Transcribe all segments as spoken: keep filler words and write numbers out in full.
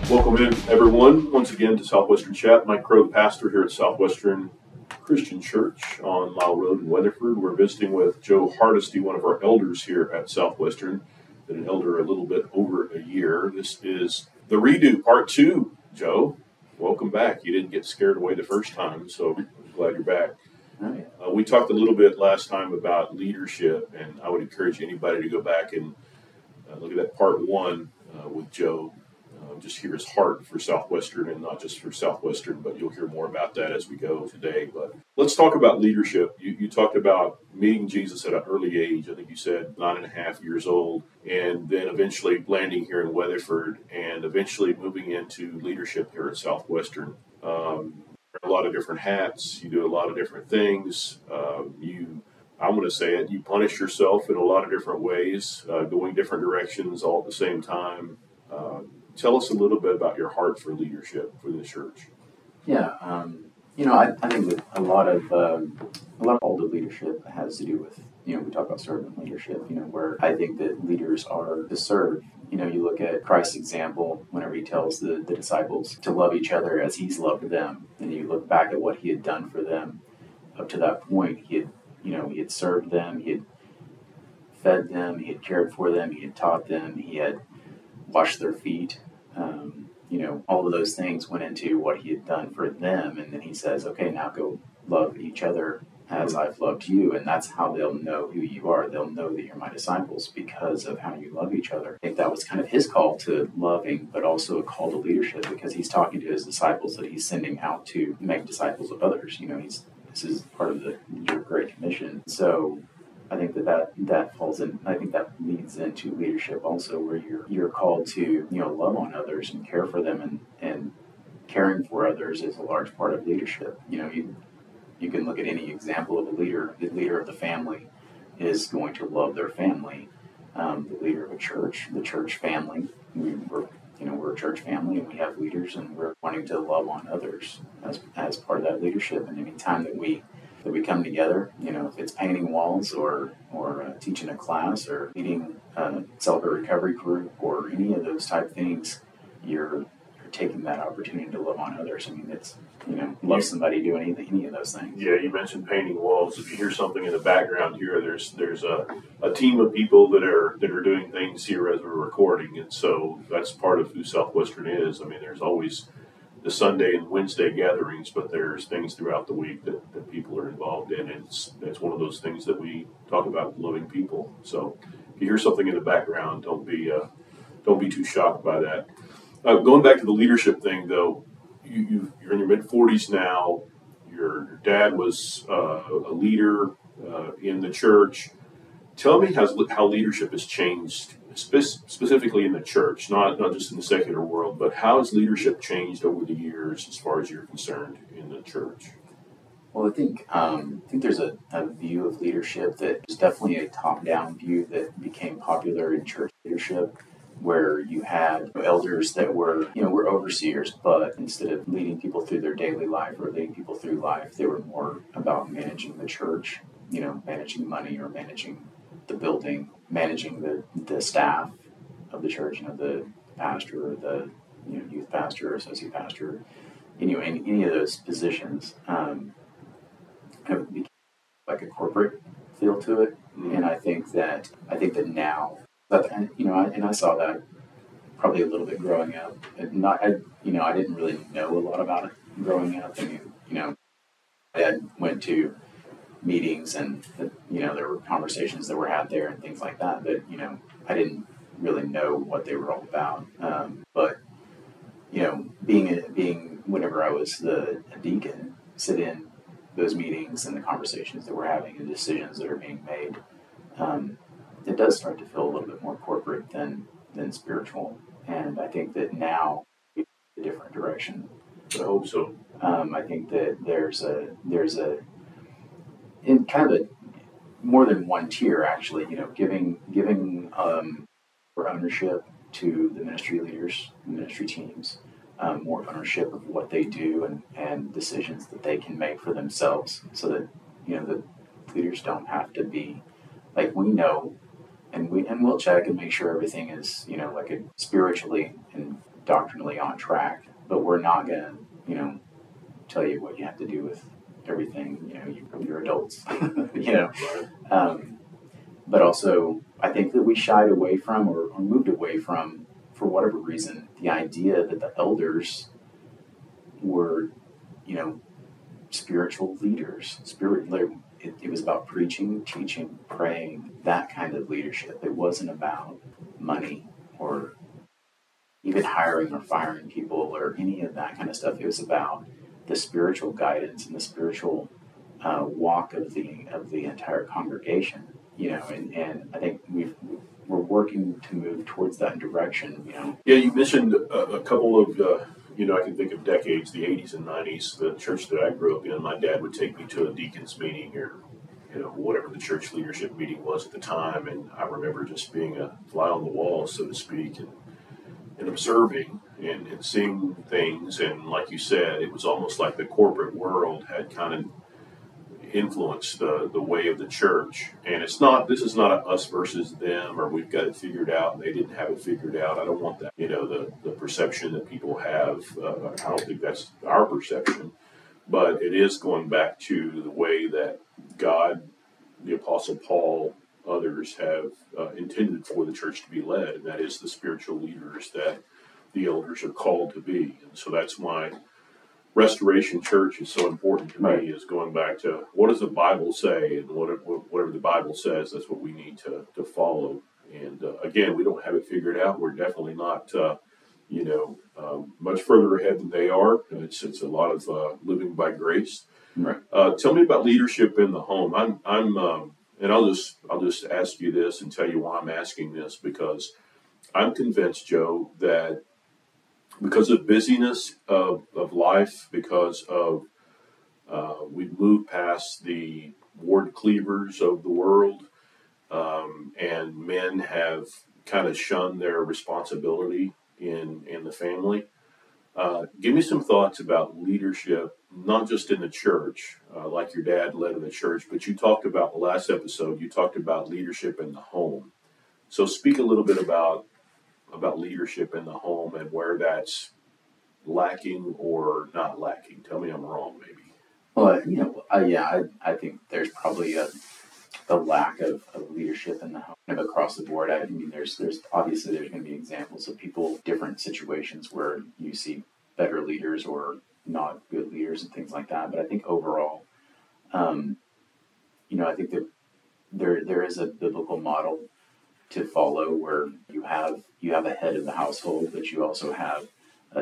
Welcome in, everyone, once again to Southwestern Chat. Mike Crow, the pastor here at Southwestern Christian Church on Lyle Road in Weatherford. We're visiting with Joe Hardesty, one of our elders here at Southwestern. Been an elder a little bit over a year. This is the redo, part two. Joe, welcome back. You didn't get scared away the first time, so I'm glad you're back. Right. Uh, we talked a little bit last time about leadership, and I would encourage anybody to go back and uh, look at that part one uh, with Joe. Uh, just hear his heart for Southwestern, and not just for Southwestern, but you'll hear more about that as we go today. But let's talk about leadership. You, you talked about meeting Jesus at an early age. I think you said nine and a half years old, and then eventually landing here in Weatherford, and eventually moving into leadership here at Southwestern. Um, a lot of different hats. You do a lot of different things. Uh, you, I'm going to say it, you punish yourself in a lot of different ways, uh, going different directions all at the same time. Uh, tell us a little bit about your heart for leadership for the church. Yeah, um, you know, I, I think that a lot of um, a lot of all the leadership has to do with, you know, we talk about servant leadership, you know, where I think that leaders are to serve. You know, you look at Christ's example whenever he tells the, the disciples to love each other as he's loved them, and you look back at what he had done for them up to that point. He had, you know, he had served them, he had fed them, he had cared for them, he had taught them, he had washed their feet. Um, you know, all of those things went into what he had done for them. And then he says, okay, now go love each other as I've loved you. And that's how they'll know who you are. They'll know that you're my disciples because of how you love each other. I think that was kind of his call to loving, but also a call to leadership, because he's talking to his disciples that he's sending out to make disciples of others. You know, he's this is part of the your Great Commission. So I think that, that that falls in. I think that leads into leadership also, where you're you're called to, you know, love on others and care for them, and, and caring for others is a large part of leadership. You know, you you can look at any example of a leader. The leader of the family is going to love their family. Um, the leader of a church, the church family, we, we're you know we're a church family, and we have leaders, and we're wanting to love on others as as part of that leadership. And any time that we that we come together, you know, if it's painting walls or or uh, teaching a class or leading a Celebrate Recovery group or any of those type things, you're you're taking that opportunity to love on others. I mean, it's, you know, love somebody, do any, any of those things. Yeah, you mentioned painting walls. If you hear something in the background here, there's there's a, a team of people that are that are doing things here as we're recording, and so that's part of who Southwestern is. I mean, there's always the Sunday and Wednesday gatherings, but there's things throughout the week that, that people are involved in. And it's it's one of those things that we talk about, loving people. So if you hear something in the background, don't be uh, don't be too shocked by that. Uh, going back to the leadership thing, though, you, you you're in your mid forties now. Your, your dad was uh, a leader uh, in the church. Tell me how how leadership has changed, spe- specifically in the church, not not just in the secular world, but how has leadership changed over the years as far as you're concerned in the church? Well, I think um, I think there's a, a view of leadership that is definitely a top-down view that became popular in church leadership, where you had elders that were, you know, were overseers, but instead of leading people through their daily life or leading people through life, they were more about managing the church, you know, managing money or managing the building, managing the, the staff of the church, you know, the pastor or the, you know, youth pastor or associate pastor, you know, any, any of those positions, um, kind of became like a corporate feel to it. Mm-hmm. And I think that, I think that now, that, and, you know, I, and I saw that probably a little bit growing up. And not, I, you know, I didn't really know a lot about it growing up. I mean, you know, my dad went to meetings, and, you know, there were conversations that were had there and things like that, but, you know, I didn't really know what they were all about. Um, but, you know, being, a, being whenever I was the a deacon, sit in those meetings and the conversations that we're having and decisions that are being made, um, it does start to feel a little bit more corporate than, than spiritual. And I think that now it's a different direction. I hope so. Um, I think that there's a, there's a, in kind of a more than one tier, actually, you know, giving giving um, more ownership to the ministry leaders, ministry teams, um, more ownership of what they do and, and decisions that they can make for themselves, so that, you know, the leaders don't have to be like, we know, and we and we'll check and make sure everything is, you know, like a spiritually and doctrinally on track, but we're not going to, you know, tell you what you have to do with everything. You know, you, you're adults, you know. Um, but also, I think that we shied away from or, or moved away from, for whatever reason, the idea that the elders were, you know, spiritual leaders. Spirit, it, it was about preaching, teaching, praying, that kind of leadership. It wasn't about money or even hiring or firing people or any of that kind of stuff. It was about the spiritual guidance and the spiritual uh, walk of the of the entire congregation. You know, and, and I think we've we're working to move towards that direction. You know. Yeah, you mentioned a, a couple of. Uh, You know, I can think of decades, the eighties and nineties, the church that I grew up in, my dad would take me to a deacon's meeting or, you know, whatever the church leadership meeting was at the time. And I remember just being a fly on the wall, so to speak, and, and observing and, and seeing things. And like you said, it was almost like the corporate world had kind of influenced the, the way of the church. And it's not, this is not a us versus them, or we've got it figured out and they didn't have it figured out. I don't want that, you know, the, the perception that people have. Uh, I don't think that's our perception, but it is going back to the way that God, the Apostle Paul, others have uh, intended for the church to be led, and that is the spiritual leaders that the elders are called to be. And so that's why Restoration Church is so important to me, right. Is going back to what does the Bible say, and what, whatever the Bible says, that's what we need to, to follow. And uh, again, we don't have it figured out. We're definitely not, uh, you know, um, much further ahead than they are. It's it's a lot of uh, living by grace. Right. Uh, tell me about leadership in the home. I'm I'm um, and I'll just I'll just ask you this and tell you why I'm asking this, because I'm convinced, Joe, that because of busyness of, of life, because of uh, we've moved past the Ward Cleavers of the world, um, and men have kind of shunned their responsibility in in the family. Uh, give me some thoughts about leadership, not just in the church, uh, like your dad led in the church, but you talked about the last episode, you talked about leadership in the home. So speak a little bit about about leadership in the home and where that's lacking or not lacking. Tell me I'm wrong, maybe. Well, you know, uh, yeah, I, I think there's probably a, a lack of, of leadership in the home kind of across the board. I mean, there's there's obviously there's going to be examples of people, different situations where you see better leaders or not good leaders and things like that. But I think overall, um, you know, I think that there there is a biblical model to follow where you have you have a head of the household, but you also have a,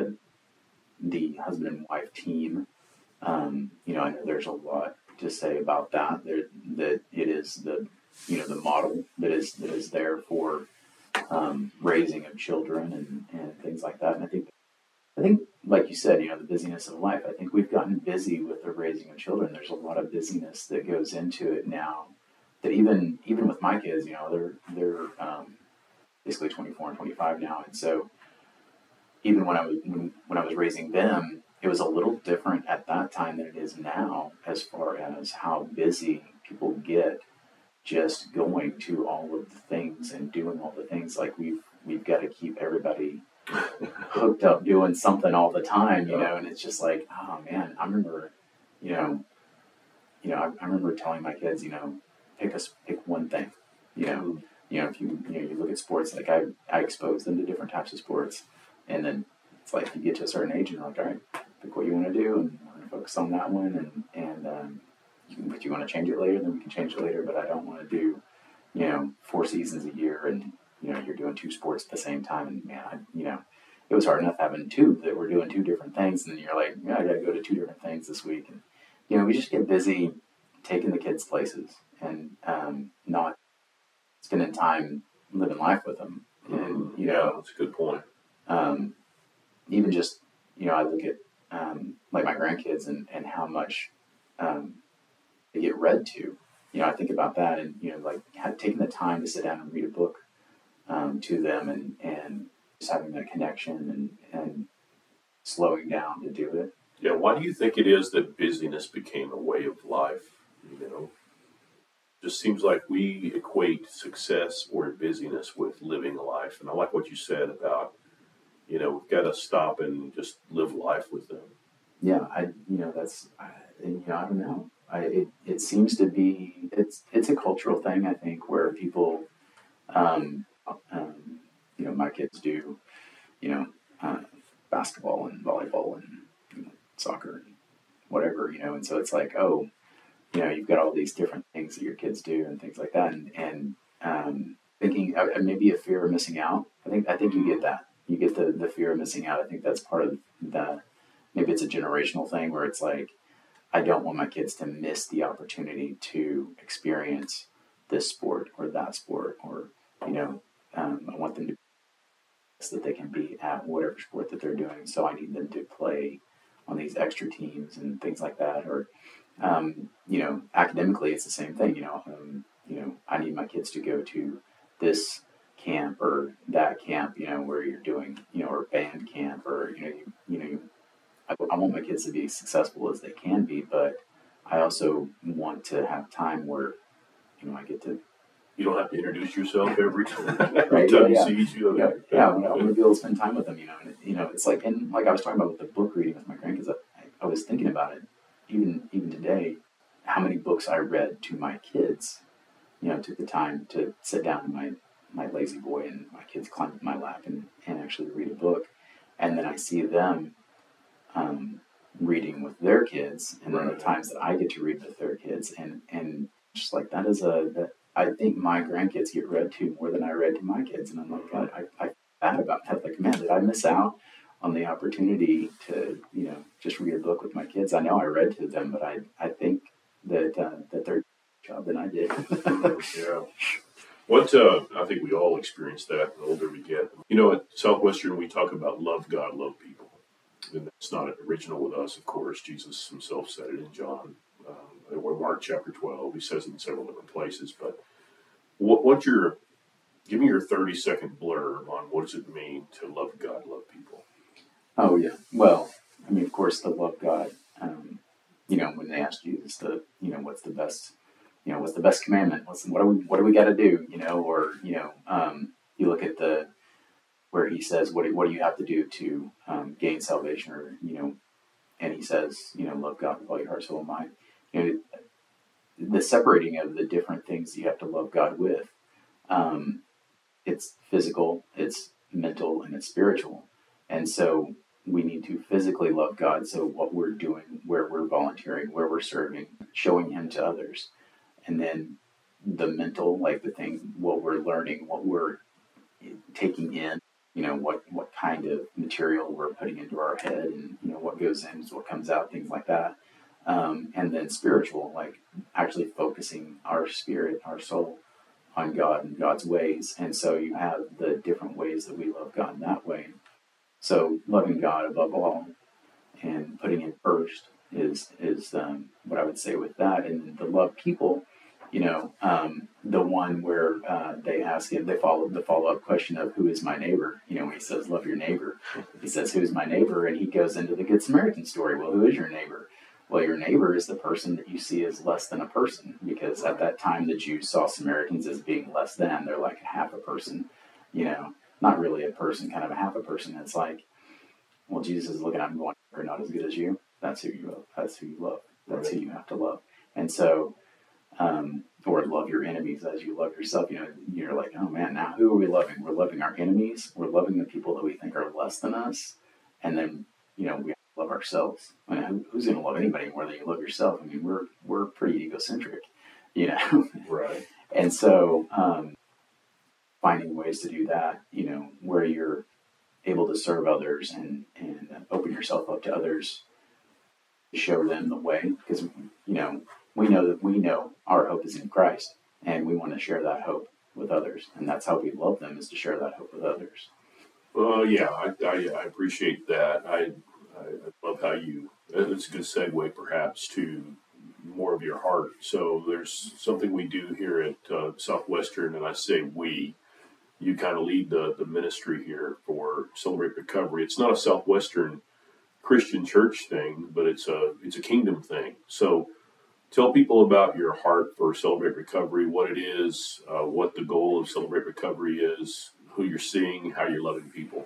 the husband and wife team. Um, you know, I know there's a lot to say about that. There, that it is the you know the model that is that is there for um, raising of children and, and things like that. And I think I think like you said, you know, the busyness of life. I think we've gotten busy with the raising of children. There's a lot of busyness that goes into it now. That even even with my kids, you know, they're they're um, basically twenty-four and twenty-five now, and so even when I was when, when I was raising them, it was a little different at that time than it is now, as far as how busy people get just going to all of the things and doing all the things. Like we've we've got to keep everybody hooked up doing something all the time, you know, and it's just like, oh man, I remember, you know, you know, I, I remember telling my kids, you know. Pick us, pick one thing, you know. You know, if you you know you look at sports, like I I expose them to different types of sports, and then it's like you get to a certain age, and you're like, all right, pick what you want to do, and we're gonna focus on that one, and and um, you can, if you want to change it later, then we can change it later. But I don't want to do, you know, four seasons a year, and you know you're doing two sports at the same time, and man, I, you know, it was hard enough having two that we're doing two different things, and then you're like, yeah, I got to go to two different things this week, and you know, we just get busy taking the kids places. And um, not spending time living life with them. And, you yeah, know, that's a good point. Um, even just, you know, I look at um, like my grandkids and, and how much um, they get read to. You know, I think about that and, you know, like had, taking the time to sit down and read a book um, to them and, and just having that connection and, and slowing down to do it. Yeah, why do you think it is that busyness became a way of life, you know? Just seems like we equate success or busyness with living a life. And I like what you said about you know, we've got to stop and just live life with them. Yeah, I you know that's I, you know I don't know. I it, it seems to be it's it's a cultural thing, I think, where people um, um you know my kids do you know uh, basketball and volleyball and you know, soccer and whatever you know and so it's like, oh, you know you've got all these different things that your kids do and things like that, and and um, thinking uh, maybe a fear of missing out. I think I think you get that. You get the the fear of missing out. I think that's part of the maybe it's a generational thing where it's like, I don't want my kids to miss the opportunity to experience this sport or that sport, or you know, um, I want them to so that they can be at whatever sport that they're doing. So I need them to play on these extra teams and things like that. Or um, you know, academically, it's the same thing. You know, um, you know, I need my kids to go to this camp or that camp. You know, where you're doing, you know, or band camp, or you know, you, you know, you, I, I want my kids to be as successful as they can be, but I also want to have time where, you know, I get to. You don't have to introduce yourself every time, every right, time yeah, you see each other. Yeah, yeah, I'm going to be able to spend time with them, you know. And, you know, it's like, and like I was talking about with the book reading with my grandkids, I, I was thinking about it, even even today, how many books I read to my kids. You know, took the time to sit down in my, my lazy boy and my kids climb in my lap and, and actually read a book. And then I see them um, reading with their kids, and then Right. the times that I get to read with their kids, and and just like that is a that I think my grandkids get read to more than I read to my kids, and I'm like, God, I I feel bad about that. Like, man, did I miss out on the opportunity to you know just read a book with my kids? I know I read to them, but I I think that uh, that they're job than I did. Yeah. What uh, I think we all experience that the older we get. You know, at Southwestern, we talk about love God, love people. And that's not original with us, of course. Jesus himself said it in John, um, or Mark chapter twelve. He says it in several different places. But what, what's your, give me your thirty second blurb on what does it mean to love God, love people? Oh, yeah. Well, I mean, of course, to love God, um, you know, when they asked Jesus, the, you know, what's the best, you know, what's the best commandment? What's, what do we, what do we got to do? You know, or, you know, um, you look at the, where he says, what do, what do you have to do to um, gain salvation? Or, you know, and he says, you know, love God with all your heart, soul, and mind. You know, the separating of the different things you have to love God with, um, it's physical, it's mental, and it's spiritual. And so we need to physically love God. So what we're doing, where we're volunteering, where we're serving, showing him to others. And then the mental, like the thing, what we're learning, what we're taking in, you know, what, what kind of material we're putting into our head, and, you know, what goes in is what comes out, things like that. Um, and then spiritual, like actually focusing our spirit, our soul on God and God's ways. And so you have the different ways that we love God in that way. So loving God above all and putting Him first is is um, what I would say with that. And the love people, you know, um, the one where uh, they ask him, they follow the follow up question of who is my neighbor? You know, when he says love your neighbor, he says who's my neighbor, and he goes into the Good Samaritan story. Well, who is your neighbor? Well, your neighbor is the person that you see as less than a person, because at that time the Jews saw Samaritans as being less than. They're like half a person, you know, not really a person, kind of a half a person. It's like, well, Jesus is looking at them going, "They're not as good as you. That's who you love. That's who you love. That's who you have to love." And so, um, or love your enemies as you love yourself. You know, you're like, oh man, now who are we loving? We're loving our enemies. We're loving the people that we think are less than us, and then you know we love ourselves. I mean, who, who's going to love anybody more than you love yourself? I mean, we're we're pretty egocentric, you know. Right. And so, um, finding ways to do that, you know, where you're able to serve others and and open yourself up to others, show them the way, because you know we know that we know our hope is in Christ, and we want to share that hope with others, and that's how we love them, is to share that hope with others. Well, yeah, I, I, I appreciate that. I, I love how you, it's a good segue perhaps to more of your heart. So there's something we do here at uh, Southwestern, and I say we, you kind of lead the, the ministry here for Celebrate Recovery. It's not a Southwestern Christian church thing, but it's a it's a kingdom thing. So tell people about your heart for Celebrate Recovery, what it is, uh, what the goal of Celebrate Recovery is, who you're seeing, how you're loving people.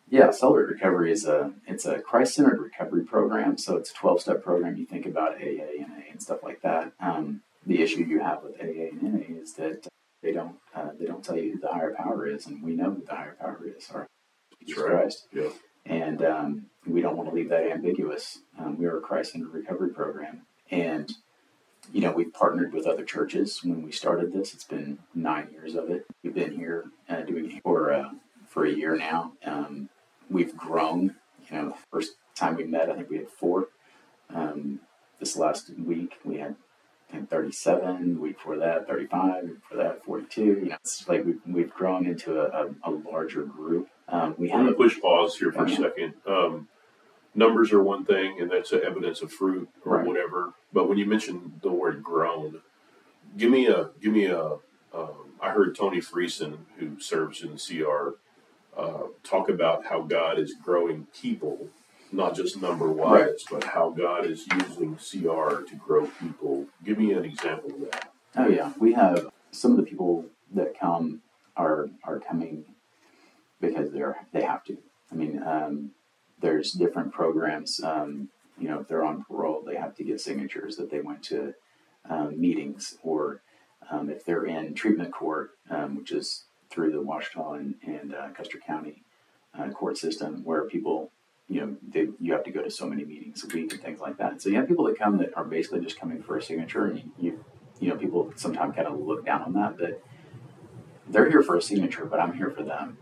Yeah, Celebrate Recovery is a it's a Christ-centered recovery program. So it's a twelve-step program. You think about A A, N A, and stuff like that. Um, the issue you have with A A and N A is that they don't uh, they don't tell you who the higher power is, and we know who the higher power is, our Jesus right. Christ. Yeah. And um, we don't want to leave that ambiguous. Um, we are a Christ-centered recovery program, and you know we've partnered with other churches when we started this. It's been nine years of it. We've been here uh, doing it for uh, for a year now. Um, we've grown. You know, the first time we met, I think we had four. Um, this last week we had I think thirty-seven. The week before that, thirty-five. The week before that, forty-two. You know, it's like we've we've grown into a, a, a larger group. Um, we I'm going to push pause here for oh, a yeah. second. Um, numbers are one thing, and that's a evidence of fruit or Right. whatever. But when you mention the word grown, give me a give me a. Um, I heard Tony Friesen, who serves in the C R, uh, talk about how God is growing people, not just number wise, Right. but how God is using C R to grow people. Give me an example of that. Oh yeah, we have some of the people that come are are coming because they're they have to. I mean, um, there's different programs. Um, you know, if they're on parole, they have to get signatures that they went to um, meetings, or um, if they're in treatment court, um, which is through the Ouachita and, and uh, Custer County uh, court system, where people, you know, they, you have to go to so many meetings a week and things like that. So you have people that come that are basically just coming for a signature, and you, you, you know, people sometimes kind of look down on that, but they're here for a signature, but I'm here for them.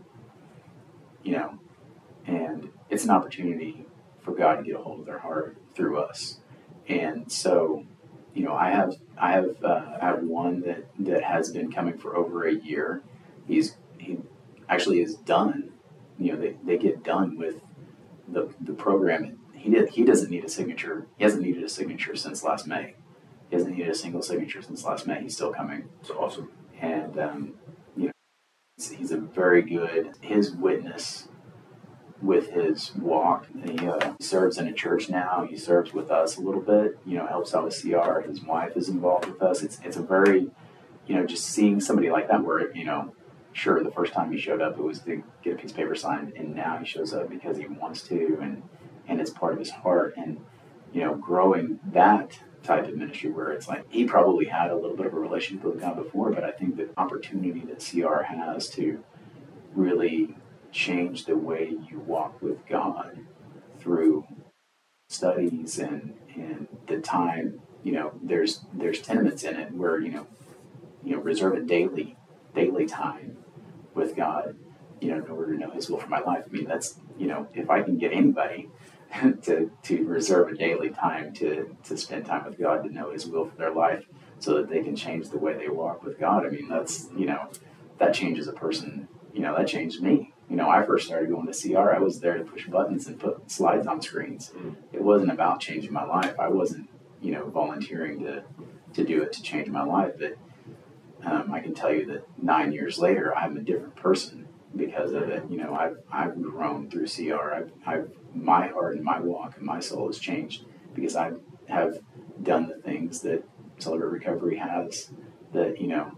You know, and it's an opportunity for God to get a hold of their heart through us. And so, you know, I have I have uh, I have one that, that has been coming for over a year. He's he actually is done. You know, they, they get done with the the program. He did he doesn't need a signature. He hasn't needed a signature since last May. He hasn't needed a single signature since last May. He's still coming. It's awesome. And um, you know, he's, he's a very good his witness with his walk. He uh, serves in a church now. He serves with us a little bit, you know, helps out with C R. His wife is involved with us. It's it's a very, you know, just seeing somebody like that where, you know, sure, the first time he showed up, it was to get a piece of paper signed, and now he shows up because he wants to, and, and it's part of his heart. And, you know, growing that type of ministry where it's like, he probably had a little bit of a relationship with God before, but I think the opportunity that C R has to really change the way you walk with God through studies and, and the time, you know, there's there's tenements in it where, you know, you know, reserve a daily, daily time with God, you know, in order to know His will for my life. I mean, that's, you know, if I can get anybody to to reserve a daily time to, to spend time with God, to know His will for their life so that they can change the way they walk with God, I mean, that's, you know, that changes a person, you know, that changed me. You know, I first started going to C R, I was there to push buttons and put slides on screens. Mm. It wasn't about changing my life. I wasn't, you know, volunteering to, to do it to change my life. But um, I can tell you that nine years later, I'm a different person because of it. You know, I've, I've grown through C R. I've, I've, my heart and my walk and my soul has changed because I have done the things that Celebrate Recovery has that, you know,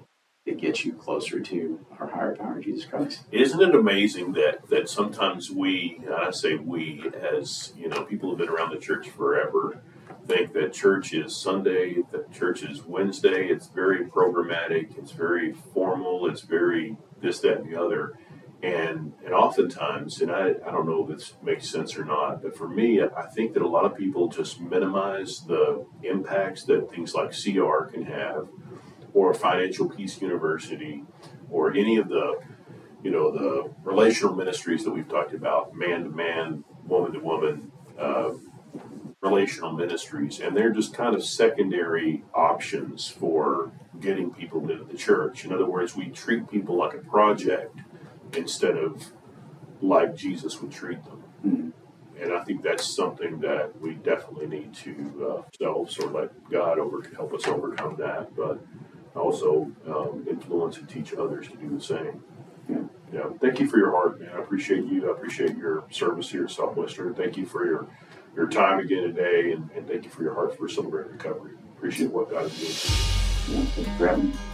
it gets you closer to our higher power, Jesus Christ. Isn't it amazing that, that sometimes we, and I say we, as you know, people who've been around the church forever, think that church is Sunday, that church is Wednesday. It's very programmatic. It's very formal. It's very this, that, and the other. And and oftentimes, and I, I don't know if this makes sense or not, but for me, I think that a lot of people just minimize the impacts that things like C R can have, or Financial Peace University, or any of the, you know, the relational ministries that we've talked about, man-to-man, woman-to-woman, uh, relational ministries. And they're just kind of secondary options for getting people into the church. In other words, we treat people like a project instead of like Jesus would treat them. Mm-hmm. And I think that's something that we definitely need to uh, self or let God over help us overcome that. But also um, influence and teach others to do the same. Yeah. Yeah. Thank you for your heart, man. I appreciate you. I appreciate your service here at Southwestern. Thank you for your, your time again today, and, and thank you for your heart for Celebrate Recovery. Appreciate what God is doing. Yeah, thank you for having me.